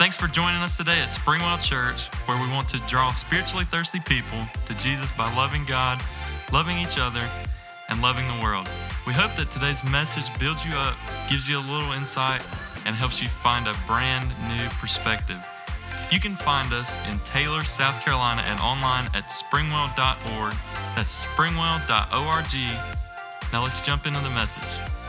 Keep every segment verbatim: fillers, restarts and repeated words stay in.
Thanks for joining us today at Springwell Church, where we want to draw spiritually thirsty people to Jesus by loving God, loving each other, and loving the world. We hope that today's message builds you up, gives you a little insight, and helps you find a brand new perspective. You can find us in Taylor, South Carolina, and online at springwell dot org. That's springwell dot org. Now let's jump into the message.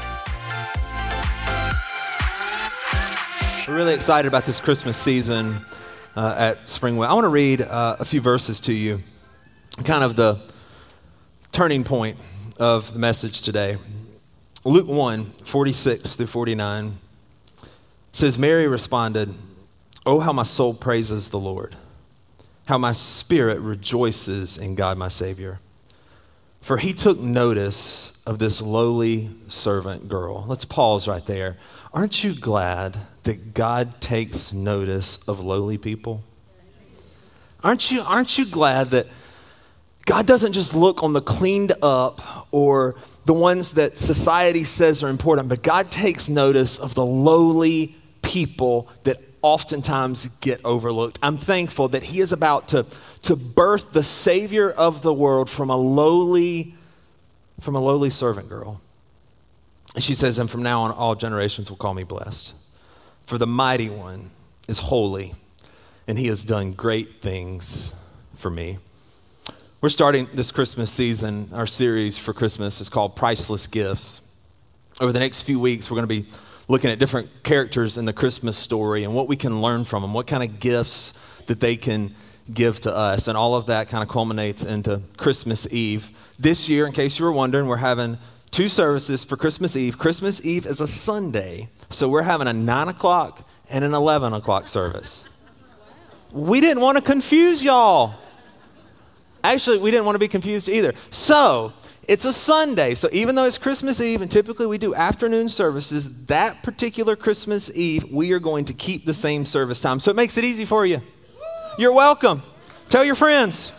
We're really excited about this Christmas season uh, at Springwell. I want to read uh, a few verses to you, kind of the turning point of the message today. Luke one, forty-six through forty-nine says, Mary responded, "Oh, how my soul praises the Lord, how my spirit rejoices in God my Savior. For he took notice of this lowly servant girl." Let's pause right there. Aren't you glad that God takes notice of lowly people? Aren't you, aren't you glad that God doesn't just look on the cleaned up or the ones that society says are important, but God takes notice of the lowly people that oftentimes get overlooked. I'm thankful that he is about to, to birth the Savior of the world from a lowly, from a lowly servant girl. And she says, and from now on, all generations will call me blessed. For the mighty one is holy, and he has done great things for me. We're starting this Christmas season. Our series for Christmas is called Priceless Gifts. Over the next few weeks, we're going to be looking at different characters in the Christmas story and what we can learn from them, what kind of gifts that they can give to us. And all of that kind of culminates into Christmas Eve. This year, in case you were wondering, we're having two services for Christmas Eve. Christmas Eve is a Sunday, so we're having a nine o'clock and an eleven o'clock service. We didn't want to confuse y'all. Actually, we didn't want to be confused either. So, it's a Sunday, so even though it's Christmas Eve, and typically we do afternoon services, that particular Christmas Eve, we are going to keep the same service time. So it makes it easy for you. You're welcome. Tell your friends.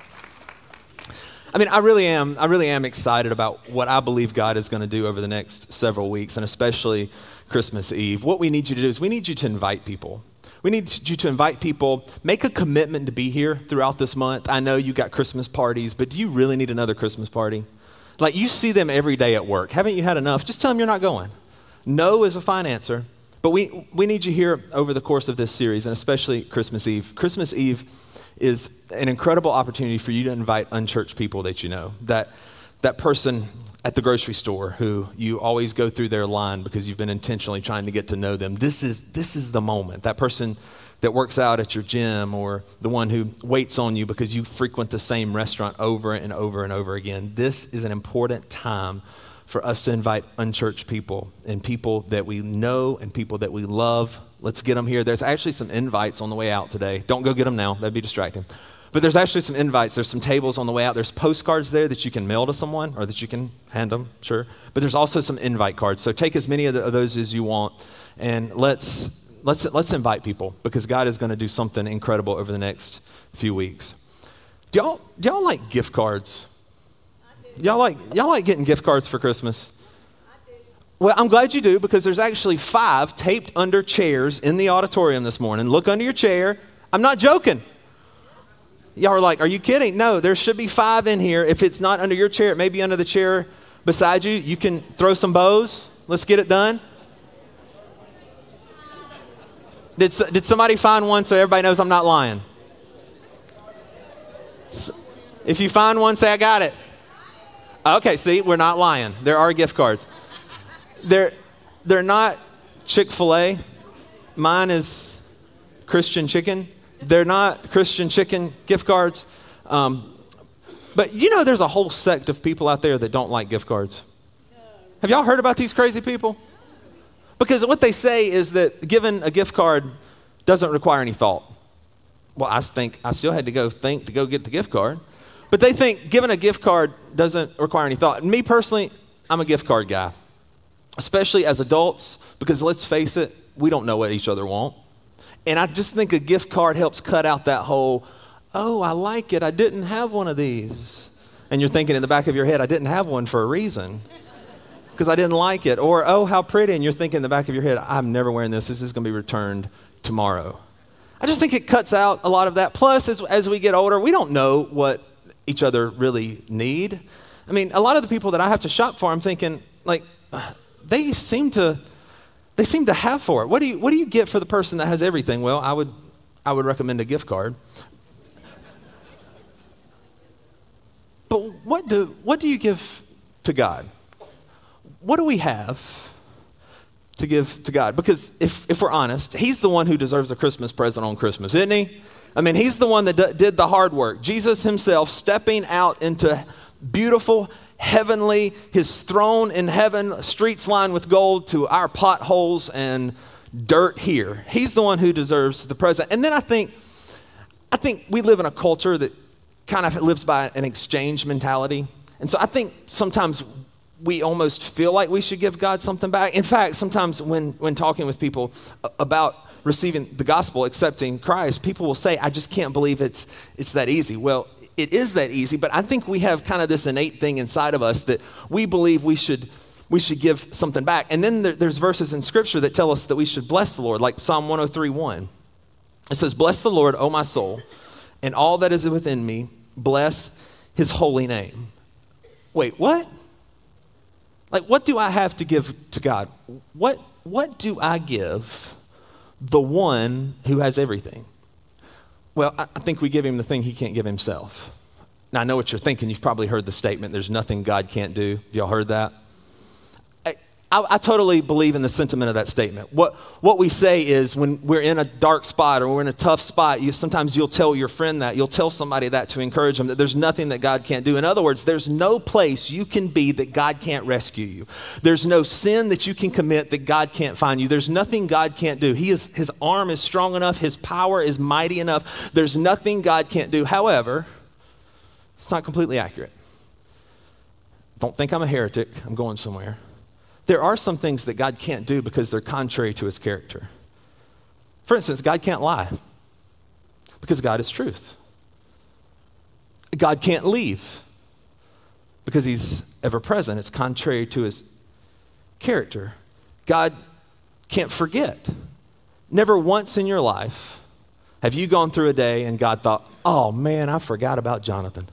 I mean, I really am, I really am excited about what I believe God is going to do over the next several weeks, and especially Christmas Eve. What we need you to do is we need you to invite people. We need you to invite people, make a commitment to be here throughout this month. I know you got Christmas parties, but do you really need another Christmas party? Like, you see them every day at work. Haven't you had enough? Just tell them you're not going. No is a fine answer, but we, we need you here over the course of this series, and especially Christmas Eve. Christmas Eve is an incredible opportunity for you to invite unchurched people that you know. That, that person at the grocery store who you always go through their line because you've been intentionally trying to get to know them. This is this is the moment. That person that works out at your gym, or the one who waits on you because you frequent the same restaurant over and over and over again. This is an important time for us to invite unchurched people and people that we know and people that we love. Let's get them here. There's actually some invites on the way out today. Don't go get them now. That'd be distracting. But there's actually some invites. There's some tables on the way out. There's postcards there that you can mail to someone or that you can hand them, sure. But there's also some invite cards. So take as many of, the, of those as you want, and let's let's let's invite people, because God is going to do something incredible over the next few weeks. Do y'all do y'all like gift cards? Y'all like y'all like getting gift cards for Christmas? Well, I'm glad you do, because there's actually five taped under chairs in the auditorium this morning. Look under your chair. I'm not joking. Y'all are like, are you kidding? No, there should be five in here. If it's not under your chair, it may be under the chair beside you. You can throw some bows. Let's get it done. Did, did somebody find one so everybody knows I'm not lying? So, if you find one, say, I got it. Okay, see, we're not lying. There are gift cards. They're, they're not Chick-fil-A. Mine is Christian chicken. They're not Christian chicken gift cards. Um, but you know, there's a whole sect of people out there that don't like gift cards. Have y'all heard about these crazy people? Because what they say is that giving a gift card doesn't require any thought. Well, I think I still had to go think to go get the gift card. But they think giving a gift card doesn't require any thought. And me personally, I'm a gift card guy, especially as adults, because let's face it, we don't know what each other want. And I just think a gift card helps cut out that whole, oh, I like it, I didn't have one of these. And you're thinking in the back of your head, I didn't have one for a reason. because I didn't like it. Or, oh, how pretty. And you're thinking in the back of your head, I'm never wearing this. This is going to be returned tomorrow. I just think it cuts out a lot of that. Plus, as, as we get older, we don't know what each other really need. I mean, a lot of the people that I have to shop for, I'm thinking, like, they seem to, they seem to have for it. What do you, what do you get for the person that has everything? Well, I would, I would recommend a gift card. But what do, what do you give to God? What do we have to give to God? Because if, if we're honest, he's the one who deserves a Christmas present on Christmas, isn't he? I mean, he's the one that d- did the hard work. Jesus himself stepping out into beautiful, heavenly, his throne in heaven, streets lined with gold, to our potholes and dirt here. He's the one who deserves the present. And then I think, I think we live in a culture that kind of lives by an exchange mentality. And so I think sometimes we almost feel like we should give God something back. In fact, sometimes when, when talking with people about receiving the gospel, accepting Christ, people will say, I just can't believe it's it's that easy. Well, it is that easy, but I think we have kind of this innate thing inside of us that we believe we should we should give something back. And then there, there's verses in Scripture that tell us that we should bless the Lord, like Psalm one oh three one. It says, bless the Lord, O my soul, and all that is within me, bless his holy name. Wait, what? Like, what do I have to give to God? What, what do I give the one who has everything? Well, I, I think we give him the thing he can't give himself. Now, I know what you're thinking. You've probably heard the statement, there's nothing God can't do. Have y'all heard that? I, I totally believe in the sentiment of that statement. What what we say is when we're in a dark spot or we're in a tough spot, you, sometimes you'll tell your friend that. You'll tell somebody that to encourage them that there's nothing that God can't do. In other words, there's no place you can be that God can't rescue you. There's no sin that you can commit that God can't find you. There's nothing God can't do. He is, his arm is strong enough. His power is mighty enough. There's nothing God can't do. However, it's not completely accurate. Don't think I'm a heretic. I'm going somewhere. There are some things that God can't do because they're contrary to his character. For instance, God can't lie because God is truth. God can't leave because he's ever present. It's contrary to his character. God can't forget. Never once in your life have you gone through a day and God thought, oh man, I forgot about Jonathan.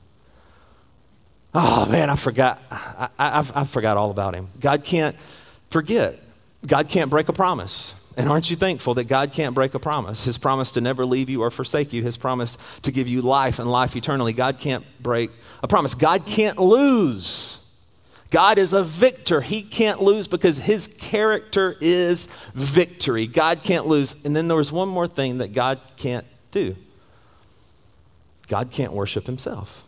Oh man, I forgot. I, I, I forgot all about him. God can't forget. God can't break a promise. And aren't you thankful that God can't break a promise? His promise to never leave you or forsake you. His promise to give you life and life eternally. God can't break a promise. God can't lose. God is a victor. He can't lose because his character is victory. God can't lose. And then there was one more thing that God can't do. God can't worship himself.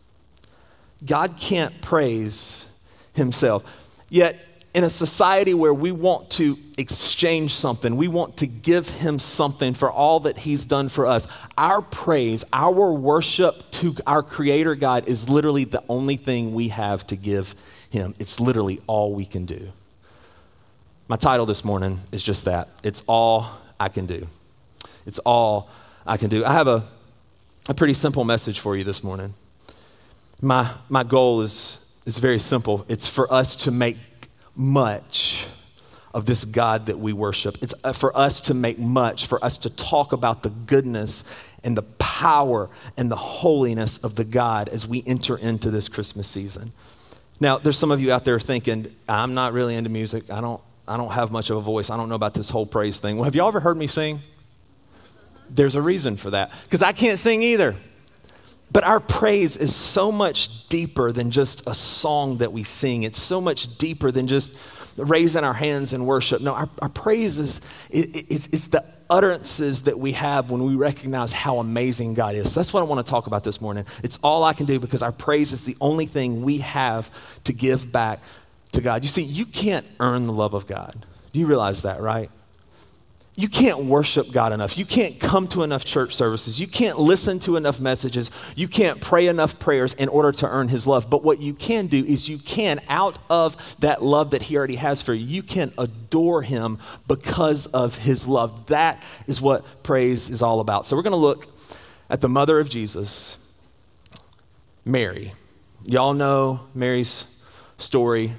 God can't praise himself. Yet in a society where we want to exchange something, we want to give him something for all that he's done for us, our praise, our worship to our Creator God is literally the only thing we have to give him. It's literally all we can do. My title this morning is just that. It's all I can do. It's all I can do. I have a, a pretty simple message for you this morning. My my goal is, is very simple. It's for us to make much of this God that we worship. It's for us to make much, for us to talk about the goodness and the power and the holiness of the God as we enter into this Christmas season. Now, there's some of you out there thinking, I'm not really into music. I don't, I don't have much of a voice. I don't know about this whole praise thing. Well, have y'all ever heard me sing? There's a reason for that, because I can't sing either. But our praise is so much deeper than just a song that we sing. It's so much deeper than just raising our hands in worship. No, our, our praise is it, it's, it's the utterances that we have when we recognize how amazing God is. So that's what I want to talk about this morning. It's all I can do because our praise is the only thing we have to give back to God. You see, you can't earn the love of God. Do you realize that, right? You can't worship God enough. You can't come to enough church services. You can't listen to enough messages. You can't pray enough prayers in order to earn his love. But what you can do is you can, out of that love that he already has for you, you can adore him because of his love. That is what praise is all about. So we're going to look at the mother of Jesus, Mary. Y'all know Mary's story.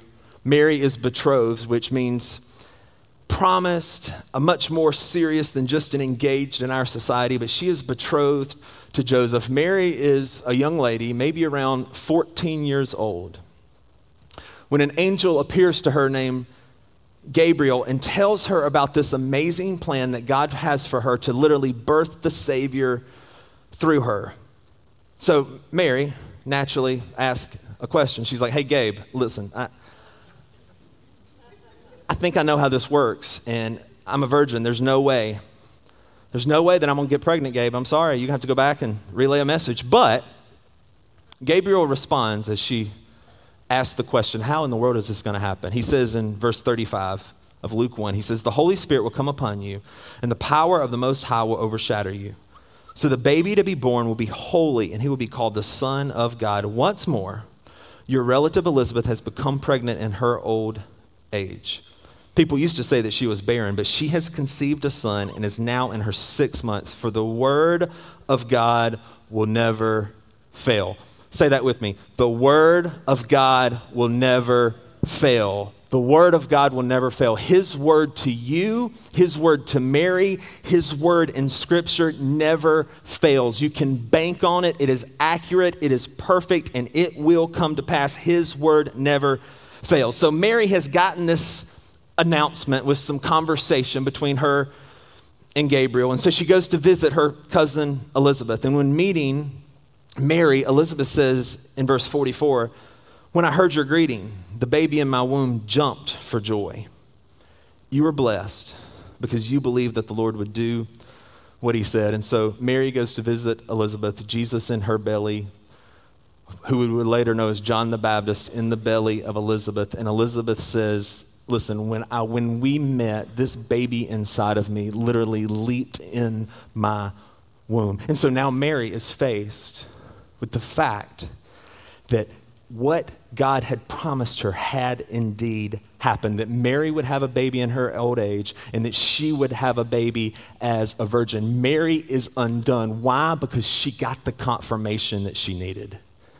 Mary is betrothed, which means promised, a much more serious than just an engaged in our society, but she is betrothed to Joseph. Mary is a young lady, maybe around fourteen years old, when an angel appears to her named Gabriel and tells her about this amazing plan that God has for her to literally birth the Savior through her. So Mary naturally asks a question. She's like, hey, Gabe, listen, I, I think I know how this works, and I'm a virgin. There's no way. There's no way that I'm going to get pregnant, Gabe. I'm sorry. You have to go back and relay a message. But Gabriel responds as she asks the question, how in the world is this going to happen? He says in verse thirty-five of Luke one, he says, the Holy Spirit will come upon you, and the power of the Most High will overshadow you. So the baby to be born will be holy, and he will be called the Son of God. Once more, your relative Elizabeth has become pregnant in her old age. People used to say that she was barren, but she has conceived a son and is now in her sixth month, for the word of God will never fail. Say that with me. The word of God will never fail. The word of God will never fail. His word to you, his word to Mary, his word in scripture never fails. You can bank on it. It is accurate. It is perfect, and it will come to pass. His word never fails. So Mary has gotten this announcement with some conversation between her and Gabriel. And so she goes to visit her cousin Elizabeth. And when meeting Mary, Elizabeth says in verse forty-four, when I heard your greeting, the baby in my womb jumped for joy. You were blessed because you believed that the Lord would do what he said. And so Mary goes to visit Elizabeth, Jesus in her belly, who we would later know as John the Baptist, in the belly of Elizabeth. And Elizabeth says, listen, when I when we met, this baby inside of me literally leaped in my womb. And so now Mary is faced with the fact that what God had promised her had indeed happened, that Mary would have a baby in her old age and that she would have a baby as a virgin. Mary is undone. Why? Because she got the confirmation that she needed.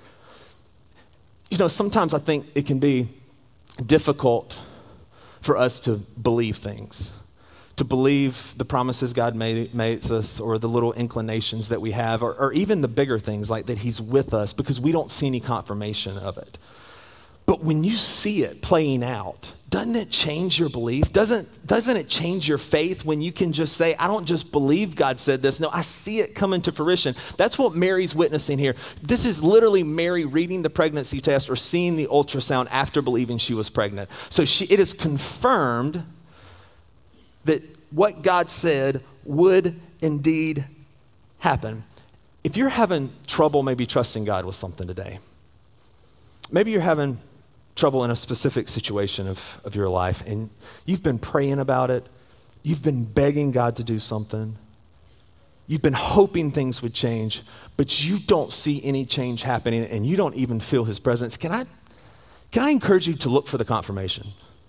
You know, sometimes I think it can be difficult for us to believe things, to believe the promises God made, makes us, or the little inclinations that we have, or, or even the bigger things like that he's with us, because we don't see any confirmation of it. But when you see it playing out, doesn't it change your belief? Doesn't, doesn't it change your faith when you can just say, I don't just believe God said this. No, I see it coming to fruition. That's what Mary's witnessing here. This is literally Mary reading the pregnancy test or seeing the ultrasound after believing she was pregnant. So she, it is confirmed that what God said would indeed happen. If you're having trouble maybe trusting God with something today, maybe you're having trouble in a specific situation of, of your life, and you've been praying about it, you've been begging God to do something, you've been hoping things would change, but you don't see any change happening, and you don't even feel his presence. Can I, can I encourage you to look for the confirmation?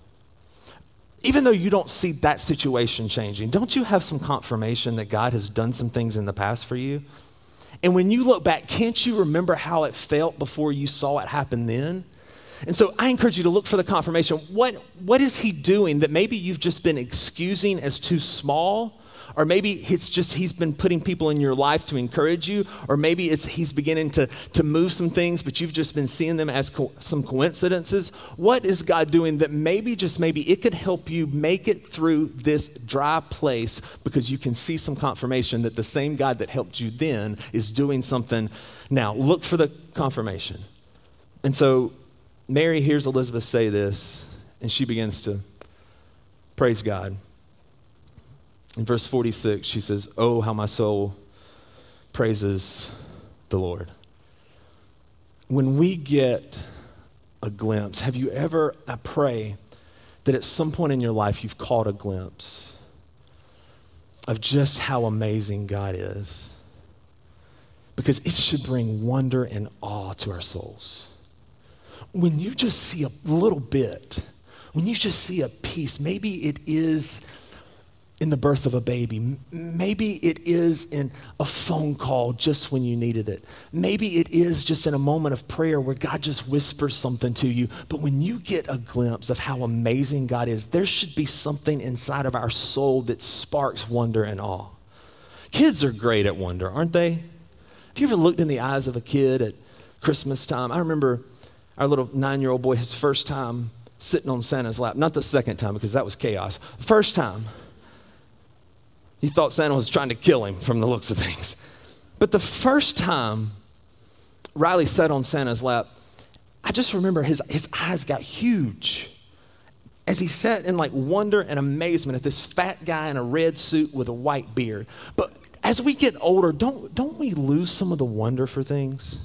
Even though you don't see that situation changing, don't you have some confirmation that God has done some things in the past for you? And when you look back, can't you remember how it felt before you saw it happen then? And so I encourage you to look for the confirmation. What, what is he doing that maybe you've just been excusing as too small? Or maybe it's just he's been putting people in your life to encourage you. Or maybe it's he's beginning to, to move some things, but you've just been seeing them as co- some coincidences. What is God doing that maybe, just maybe, it could help you make it through this dry place, because you can see some confirmation that the same God that helped you then is doing something now. Look for the confirmation. And so Mary hears Elizabeth say this, and she begins to praise God. In verse forty-six, she says, oh, how my soul praises the Lord. When we get a glimpse, have you ever, I pray that at some point in your life you've caught a glimpse of just how amazing God is, because it should bring wonder and awe to our souls. When you just see a little bit, when you just see a piece, maybe it is in the birth of a baby. Maybe it is in a phone call just when you needed it. Maybe it is just in a moment of prayer where God just whispers something to you. But when you get a glimpse of how amazing God is, there should be something inside of our soul that sparks wonder and awe. Kids are great at wonder, aren't they? Have you ever looked in the eyes of a kid at Christmas time? I remember our little nine-year-old boy, his first time sitting on Santa's lap. Not the second time, because that was chaos. First time. He thought Santa was trying to kill him from the looks of things. But the first time Riley sat on Santa's lap, I just remember his, his eyes got huge as he sat in like wonder and amazement at this fat guy in a red suit with a white beard. But as we get older, don't, don't we lose some of the wonder for things?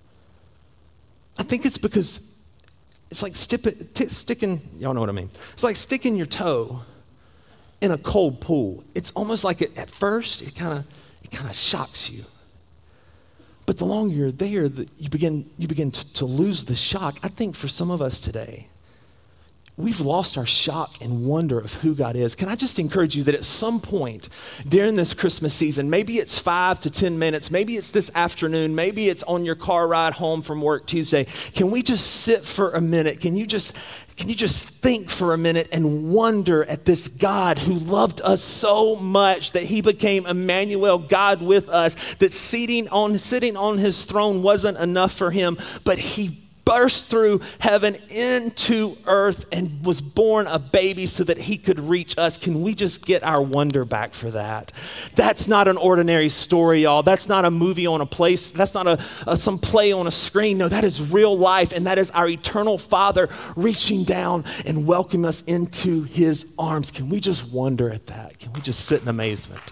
I think it's because it's like stip- t- sticking, y'all know what I mean. It's like sticking your toe in a cold pool. It's almost like it, at first, it kind of it kind of shocks you. But the longer you're there, the, you begin you begin to, to lose the shock. I think for some of us today, we've lost our shock and wonder of who God is. Can I just encourage you that at some point during this Christmas season, maybe it's five to ten minutes, maybe it's this afternoon, maybe it's on your car ride home from work Tuesday, can we just sit for a minute? Can you just Can you just think for a minute and wonder at this God who loved us so much that he became Emmanuel, God with us, that sitting on, sitting on his throne wasn't enough for him, but he burst through heaven into earth and was born a baby so that he could reach us. Can we just get our wonder back for that? That's not an ordinary story, y'all. That's not a movie on a place. That's not a, a some play on a screen. No, that is real life, and that is our eternal Father reaching down and welcoming us into his arms. Can we just wonder at that? Can we just sit in amazement?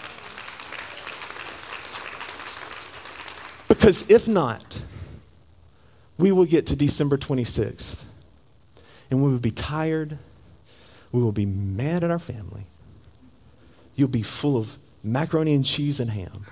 Because if not, we will get to December twenty-sixth, and we will be tired. We will be mad at our family. You'll be full of macaroni and cheese and ham.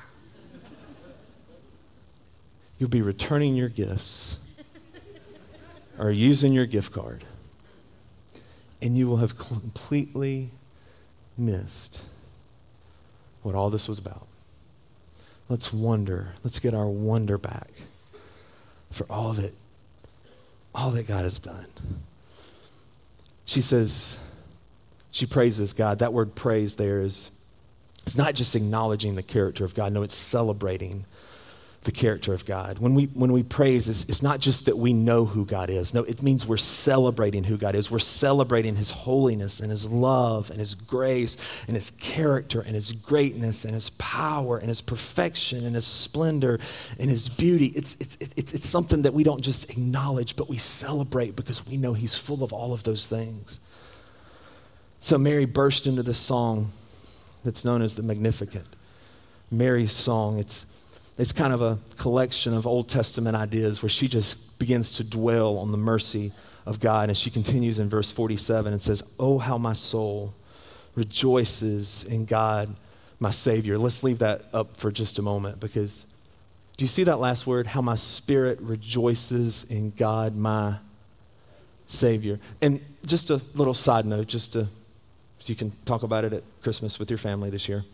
You'll be returning your gifts or using your gift card, and you will have completely missed what all this was about. Let's wonder. Let's get our wonder back for all that, all that God has done. She says, she praises God. That word praise there is, it's not just acknowledging the character of God. No, it's celebrating the character of God. When we when we praise, it's, it's not just that we know who God is. No, it means we're celebrating who God is. We're celebrating his holiness and his love and his grace and his character and his greatness and his power and his perfection and his splendor and his beauty. It's, it's, it's, it's something that we don't just acknowledge, but we celebrate because we know he's full of all of those things. So Mary burst into this song that's known as the Magnificat. Mary's song, it's It's kind of a collection of Old Testament ideas where she just begins to dwell on the mercy of God. And she continues in verse forty-seven and says, "Oh, how my soul rejoices in God, my Savior." Let's leave that up for just a moment, because do you see that last word? How my spirit rejoices in God, my Savior. And just a little side note, just to, so you can talk about it at Christmas with your family this year.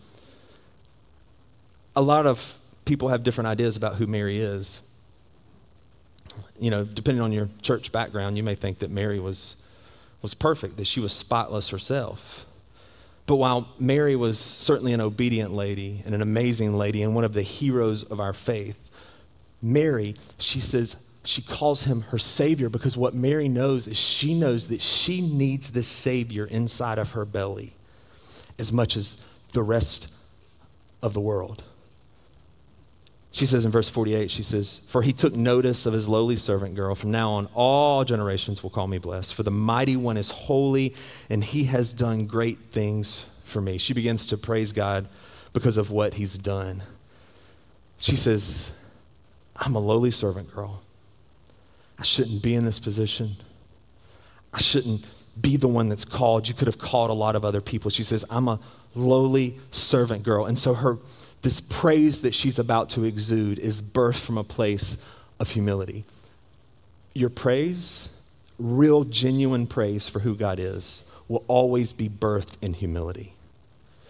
A lot of people have different ideas about who Mary is. You know, depending on your church background, you may think that Mary was, was perfect, that she was spotless herself. But while Mary was certainly an obedient lady and an amazing lady and one of the heroes of our faith, Mary, she says, she calls him her Savior, because what Mary knows is she knows that she needs this Savior inside of her belly as much as the rest of the world. She says in verse forty-eight, she says, "For he took notice of his lowly servant girl. From now on, all generations will call me blessed. For the mighty one is holy, and he has done great things for me." She begins to praise God because of what he's done. She says, "I'm a lowly servant girl. I shouldn't be in this position. I shouldn't be the one that's called. You could have called a lot of other people." She says, "I'm a lowly servant girl." And so her this praise that she's about to exude is birthed from a place of humility. Your praise, real genuine praise for who God is, will always be birthed in humility.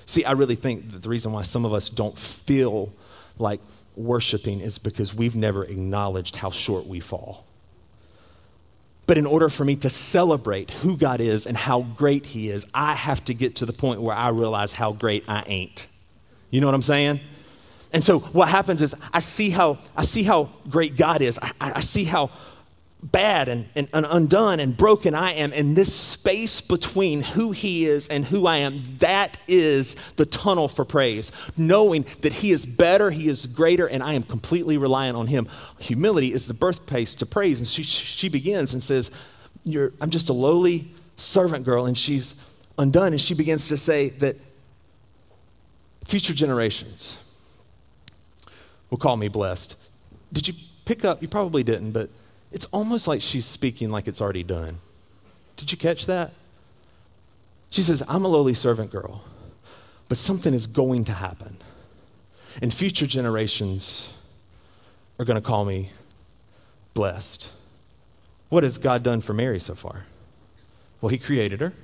See, I really think that the reason why some of us don't feel like worshiping is because we've never acknowledged how short we fall. But in order for me to celebrate who God is and how great he is, I have to get to the point where I realize how great I ain't. You know what I'm saying? And so what happens is I see how I see how great God is. I, I see how bad and, and, and undone and broken I am, and this space between who he is and who I am, that is the tunnel for praise. Knowing that he is better, he is greater, and I am completely reliant on him. Humility is the birthplace to praise. And she she begins and says, You're, I'm just a lowly servant girl, and she's undone. And she begins to say that future generations will call me blessed. Did you pick up? You probably didn't, but it's almost like she's speaking like it's already done. Did you catch that? She says, I'm a lowly servant girl, but something is going to happen. And future generations are going to call me blessed. What has God done for Mary so far? Well, he created her.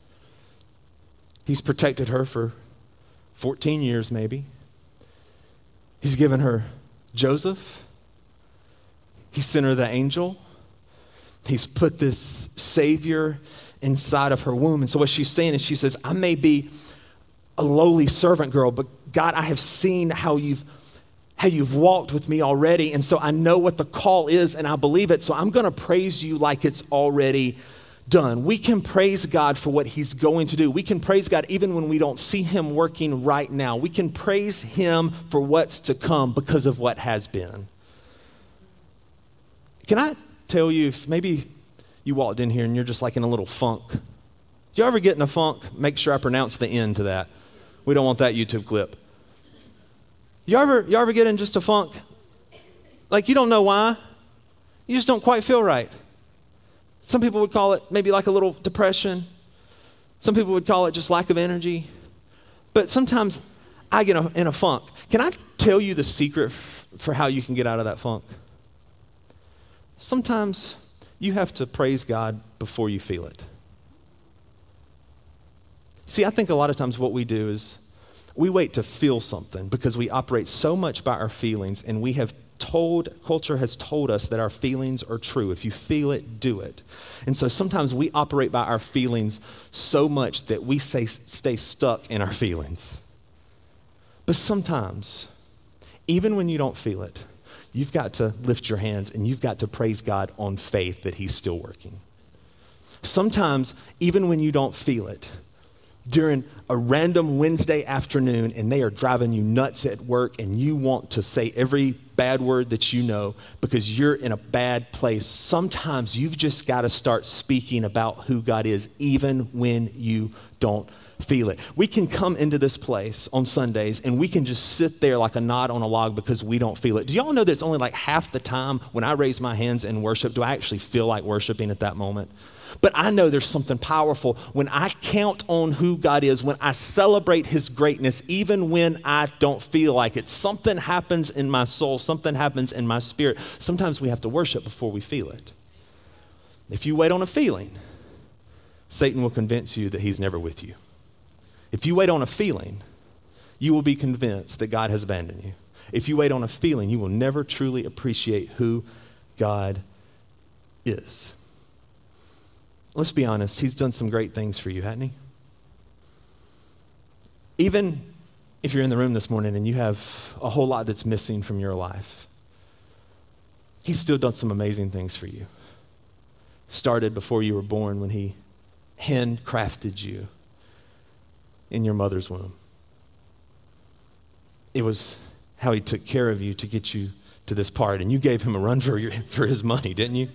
He's protected her for fourteen years maybe. He's given her Joseph. He sent her the angel. He's put this Savior inside of her womb. And so what she's saying is she says, I may be a lowly servant girl, but God, I have seen how you've how you've walked with me already. And so I know what the call is and I believe it. So I'm going to praise you like it's already done. We can praise God for what he's going to do. We can praise God even when we don't see him working right now. We can praise him for what's to come because of what has been. Can I tell you, if maybe you walked in here and you're just like in a little funk. Do you ever get in a funk? Make sure I pronounce the end to that. We don't want that YouTube clip. You ever, you ever get in just a funk? Like you don't know why. You just don't quite feel right. Some people would call it maybe like a little depression. Some people would call it just lack of energy. But sometimes I get in a funk. Can I tell you the secret f- for how you can get out of that funk? Sometimes you have to praise God before you feel it. See, I think a lot of times what we do is we wait to feel something because we operate so much by our feelings, and we have told, culture has told us that our feelings are true. If you feel it, do it. And so sometimes we operate by our feelings so much that we say, stay stuck in our feelings. But sometimes, even when you don't feel it, you've got to lift your hands and you've got to praise God on faith that he's still working. Sometimes, even when you don't feel it, during a random Wednesday afternoon and they are driving you nuts at work and you want to say every bad word that you know because you're in a bad place, sometimes you've just got to start speaking about who God is even when you don't feel it. We can come into this place on Sundays and we can just sit there like a knot on a log because we don't feel it. Do y'all know that it's only like half the time when I raise my hands in worship do I actually feel like worshiping at that moment? But I know there's something powerful when I count on who God is, when I celebrate his greatness, even when I don't feel like it. Something happens in my soul, something happens in my spirit. Sometimes we have to worship before we feel it. If you wait on a feeling, Satan will convince you that he's never with you. If you wait on a feeling, you will be convinced that God has abandoned you. If you wait on a feeling, you will never truly appreciate who God is. Let's be honest, he's done some great things for you, hasn't he? Even if you're in the room this morning and you have a whole lot that's missing from your life, he's still done some amazing things for you. Started before you were born when he handcrafted you in your mother's womb. It was how he took care of you to get you to this part, and you gave him a run for your, for his money, didn't you?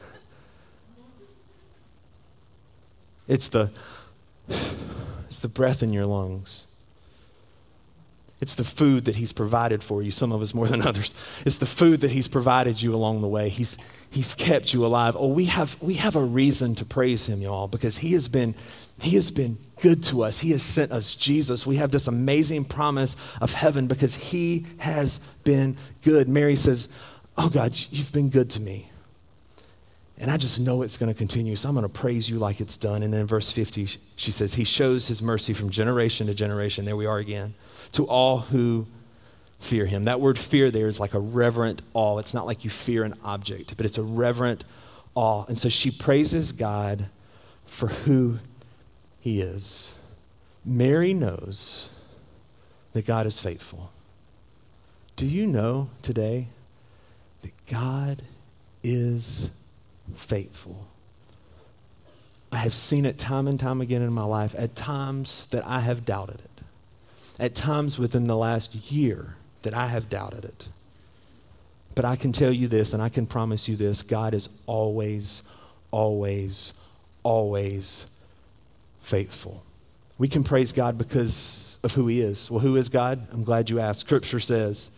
It's the, it's the breath in your lungs. It's the food that he's provided for you, some of us more than others. It's the food that he's provided you along the way. He's, he's kept you alive. Oh, we have, we have a reason to praise him, y'all, because he has been, he has been good to us. He has sent us Jesus. We have this amazing promise of heaven because he has been good. Mary says, oh God, you've been good to me. And I just know it's going to continue, so I'm going to praise you like it's done. And then verse fifty, she says, he shows his mercy from generation to generation. There we are again. To all who fear him. That word fear there is like a reverent awe. It's not like you fear an object, but it's a reverent awe. And so she praises God for who he is. Mary knows that God is faithful. Do you know today that God is faithful? I have seen it time and time again in my life, at times that I have doubted it, at times within the last year that I have doubted it. But I can tell you this, and I can promise you this, God is always, always, always faithful. We can praise God because of who he is. Well, who is God? I'm glad you asked. Scripture says,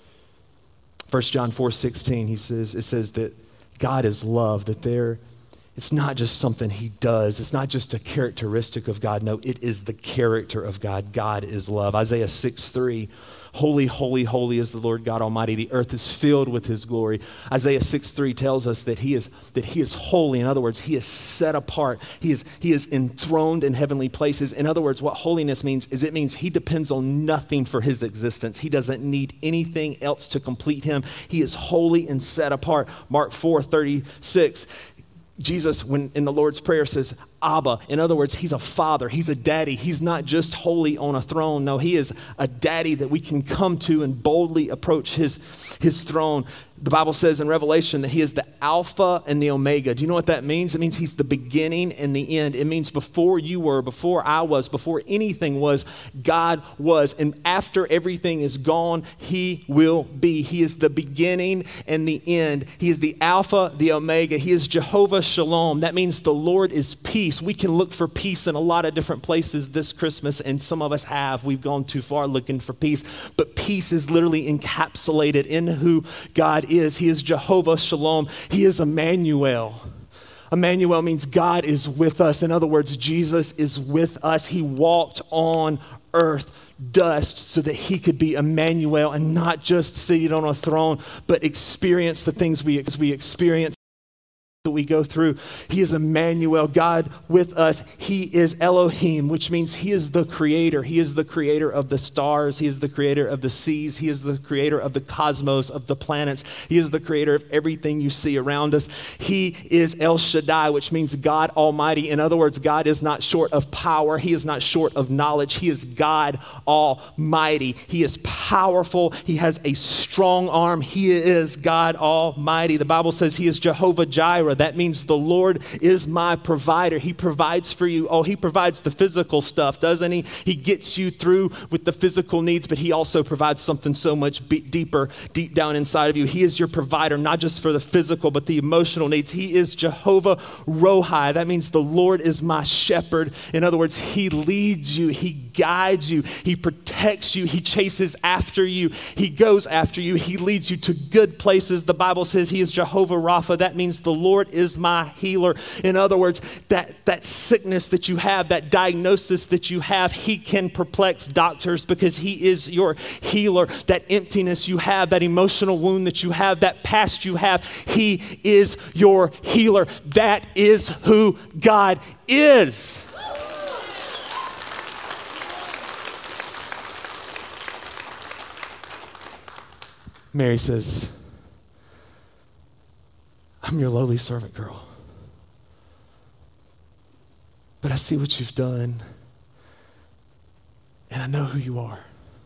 First John four sixteen, he says, it says that God is love, that there, it's not just something he does. It's not just a characteristic of God. No, it is the character of God. God is love. Isaiah six three, holy, holy, holy is the Lord God Almighty. The earth is filled with his glory. Isaiah six three tells us that he is that he is holy. In other words, he is set apart. He is, he is enthroned in heavenly places. In other words, what holiness means is it means he depends on nothing for his existence. He doesn't need anything else to complete him. He is holy and set apart. Mark four thirty-six, Jesus, when in the Lord's Prayer, says, Abba. In other words, he's a father. He's a daddy. He's not just holy on a throne. No, he is a daddy that we can come to and boldly approach his, his throne. The Bible says in Revelation that he is the Alpha and the Omega. Do you know what that means? It means he's the beginning and the end. It means before you were, before I was, before anything was, God was. And after everything is gone, he will be. He is the beginning and the end. He is the Alpha, the Omega. He is Jehovah Shalom. That means the Lord is peace. We can look for peace in a lot of different places this Christmas, and some of us have. We've gone too far looking for peace. But peace is literally encapsulated in who God is. He is Jehovah Shalom. He is Emmanuel. Emmanuel means God is with us. In other words, Jesus is with us. He walked on earth dust so that he could be Emmanuel and not just seated on a throne, but experience the things we, we experience. That we go through. He is Emmanuel, God with us. He is Elohim, which means he is the creator. He is the creator of the stars. He is the creator of the seas. He is the creator of the cosmos, of the planets. He is the creator of everything you see around us. He is El Shaddai, which means God Almighty. In other words, God is not short of power. He is not short of knowledge. He is God Almighty. He is powerful. He has a strong arm. He is God Almighty. The Bible says he is Jehovah Jireh. That means the Lord is my provider. He provides for you. Oh, he provides the physical stuff, doesn't he? He gets you through with the physical needs, but he also provides something so much be- deeper, deep down inside of you. He is your provider, not just for the physical, but the emotional needs. He is Jehovah Rohi. That means the Lord is my shepherd. In other words, he leads you. He guides you. He protects you. He chases after you. He goes after you. He leads you to good places. The Bible says he is Jehovah Rapha. That means the Lord is my healer. In other words, that, that sickness that you have, that diagnosis that you have, he can perplex doctors because he is your healer. That emptiness you have, that emotional wound that you have, that past you have, he is your healer. That is who God is. Mary says, I'm your lowly servant girl. But I see what you've done, and I know who you are.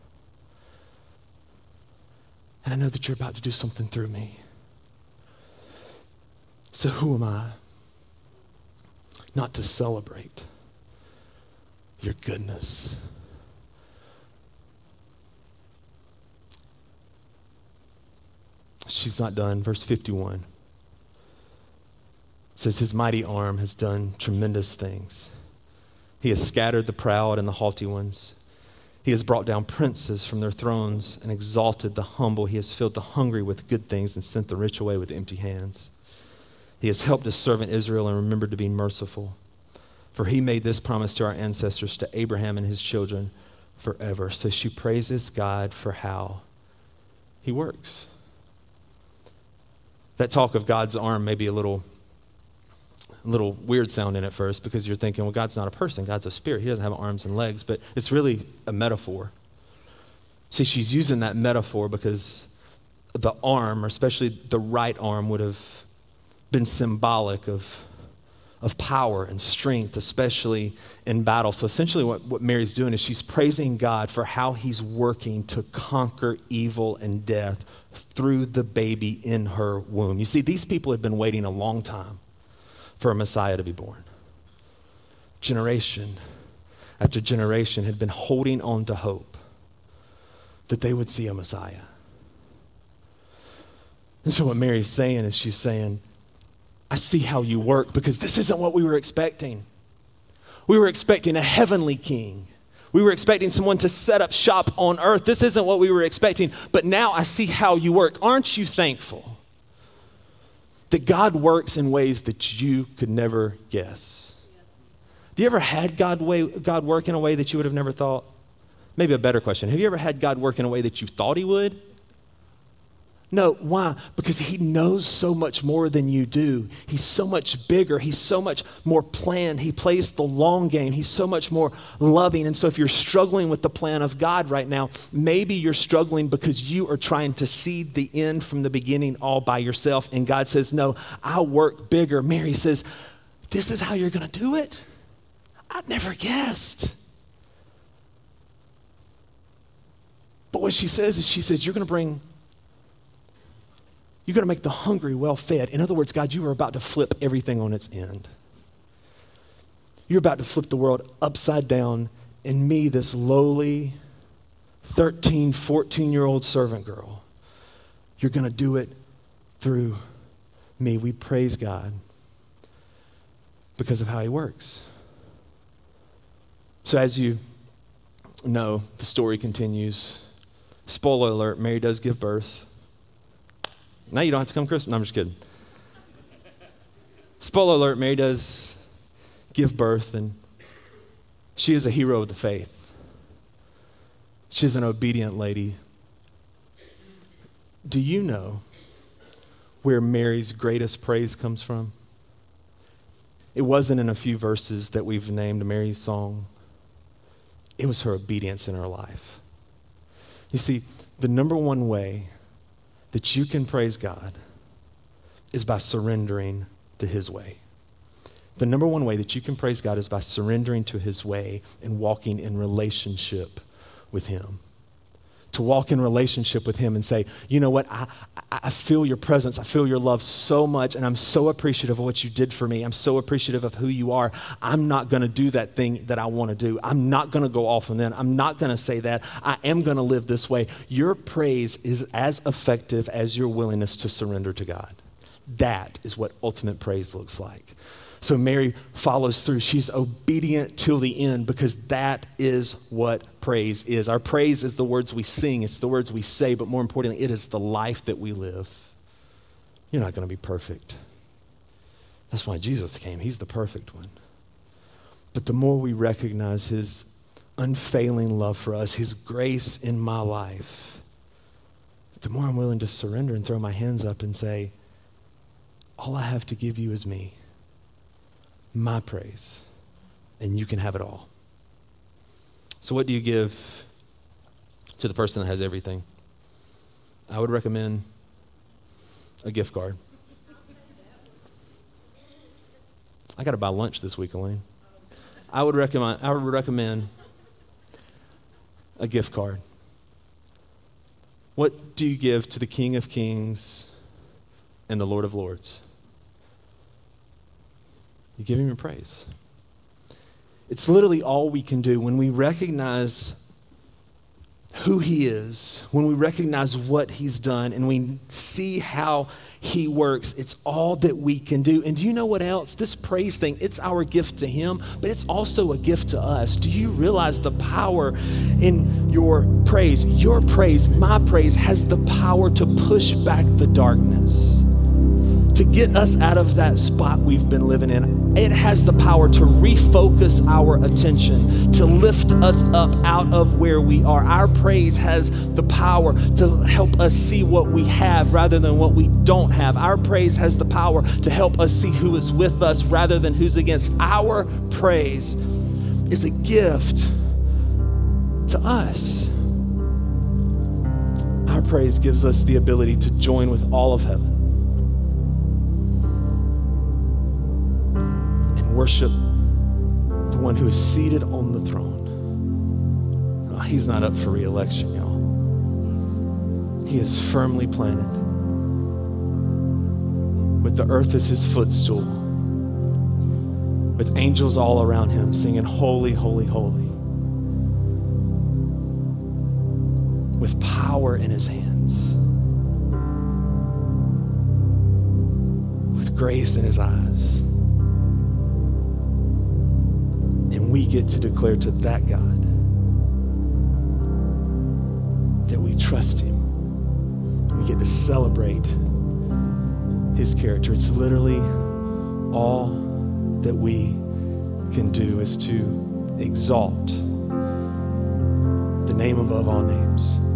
And I know that you're about to do something through me. So who am I not to celebrate your goodness? She's not done. Verse fifty-one. It says, his mighty arm has done tremendous things. He has scattered the proud and the haughty ones. He has brought down princes from their thrones and exalted the humble. He has filled the hungry with good things and sent the rich away with empty hands. He has helped his servant Israel and remembered to be merciful. For he made this promise to our ancestors, to Abraham and his children forever. So she praises God for how he works. That talk of God's arm may be a little a little weird sounding at first because you're thinking, well, God's not a person. God's a spirit. He doesn't have arms and legs, but it's really a metaphor. See, she's using that metaphor because the arm, or especially the right arm, would have been symbolic of, of power and strength, especially in battle. So essentially what, what Mary's doing is she's praising God for how he's working to conquer evil and death through the baby in her womb. You see, these people had been waiting a long time for a Messiah to be born. Generation after generation had been holding on to hope that they would see a Messiah. And so what Mary's saying is she's saying, I see how you work because this isn't what we were expecting. We were expecting a heavenly king. We were expecting someone to set up shop on earth. This isn't what we were expecting, but now I see how you work. Aren't you thankful that God works in ways that you could never guess? Have you ever had God, way, God work in a way that you would have never thought? Maybe a better question. Have you ever had God work in a way that you thought he would? No, why? Because he knows so much more than you do. He's so much bigger. He's so much more planned. He plays the long game. He's so much more loving. And so if you're struggling with the plan of God right now, maybe you're struggling because you are trying to see the end from the beginning all by yourself. And God says, no, I'll work bigger. Mary says, this is how you're going to do it? I never guessed. But what she says is she says, you're going to bring You're going to make the hungry well fed. In other words, God, you are about to flip everything on its end. You're about to flip the world upside down, and me, this lowly thirteen, fourteen-year-old servant girl, you're going to do it through me. We praise God because of how he works. So as you know, the story continues. Spoiler alert, Mary does give birth. Now you don't have to come Christmas. No, I'm just kidding. Spoiler alert, Mary does give birth, and she is a hero of the faith. She's an obedient lady. Do you know where Mary's greatest praise comes from? It wasn't in a few verses that we've named Mary's song. It was her obedience in her life. You see, the number one way that you can praise God is by surrendering to his way. The number one way that you can praise God is by surrendering to his way and walking in relationship with him. To walk in relationship with him and say, you know what, I, I feel your presence, I feel your love so much, and I'm so appreciative of what you did for me. I'm so appreciative of who you are. I'm not gonna do that thing that I wanna do. I'm not gonna go off on that. I'm not gonna say that. I am gonna live this way. Your praise is as effective as your willingness to surrender to God. That is what ultimate praise looks like. So Mary follows through. She's obedient till the end because that is what praise is. Our praise is the words we sing. It's the words we say, but more importantly, it is the life that we live. You're not going to be perfect. That's why Jesus came. He's the perfect one. But the more we recognize his unfailing love for us, his grace in my life, the more I'm willing to surrender and throw my hands up and say, all I have to give you is me. My praise, and you can have it all. So what do you give to the person that has everything? I would recommend a gift card. I got to buy lunch this week, Elaine. I would recommend, I would recommend a gift card. What do you give to the King of Kings and the Lord of Lords? You give him your praise. It's literally all we can do when we recognize who he is, when we recognize what he's done, and we see how he works. It's all that we can do. And do you know what else? This praise thing, it's our gift to him, but it's also a gift to us. Do you realize the power in your praise? Your praise, my praise, has the power to push back the darkness. to get us out of that spot we've been living in. It has the power to refocus our attention, to lift us up out of where we are. Our praise has the power to help us see what we have rather than what we don't have. Our praise has the power to help us see who is with us rather than who's against. Our praise is a gift to us. Our praise gives us the ability to join with all of heaven and worship the one who is seated on the throne. Oh, he's not up for re-election, y'all. He is firmly planted with the earth as his footstool, with angels all around him singing, holy, holy, holy, with power in his hands, with grace in his eyes. And we get to declare to that God that we trust him. We get to celebrate his character. It's literally all that we can do is to exalt the name above all names.